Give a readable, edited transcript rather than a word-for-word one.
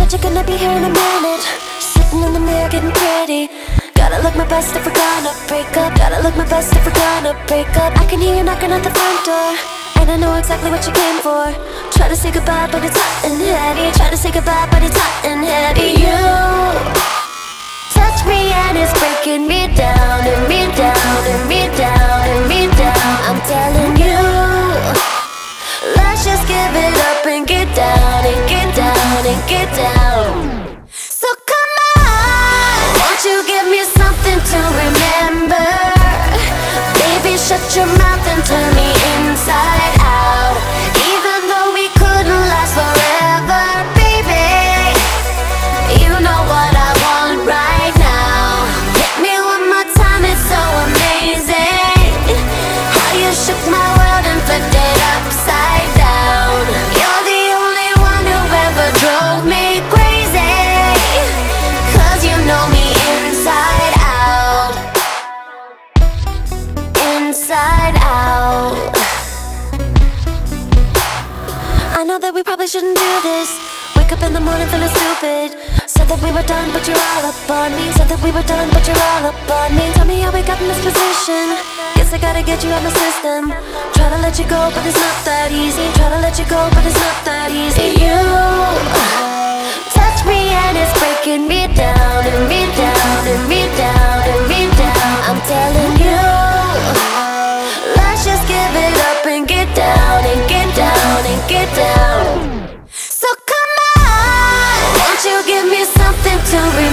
Said you're gonna be here in a minute. Sitting in the mirror getting pretty. Gotta look my best if we're gonna break up. Gotta look my best if we're gonna break up. I can hear you knocking at the front door, and I know exactly what you came for. Try to say goodbye but it's hot and heavy. Try to say goodbye but it's hot and heavy. You touch me and it's breaking me down, and me down, and me down, and me down. I'm telling you, let's just give it up and get down, and get down, and get down. So come on, won't you give me something to remember? Baby, shut your mouth and turn me inside out. Even though we couldn't last forever, baby, you know what I want right now. Hit me one more time, it's so amazing how you shook my world and flipped it upside down. You're the only one who ever drove me crazy, 'cause you know me inside out. Inside out. I know that we probably shouldn't do this. Wake up in the morning feeling stupid. Said that we were done but you're all up on me. Said that we were done but you're all up on me. Tell me how we got in this position. Guess I gotta get you out my system. Try to let you go but it's not that easy. Try to let you go but it's not that easy. You touch me and it's breaking me down, and me down, and me down, and me down. I'm telling you, let's just give it up and get down, and get down, and get down. So come on, won't you give me something to remember?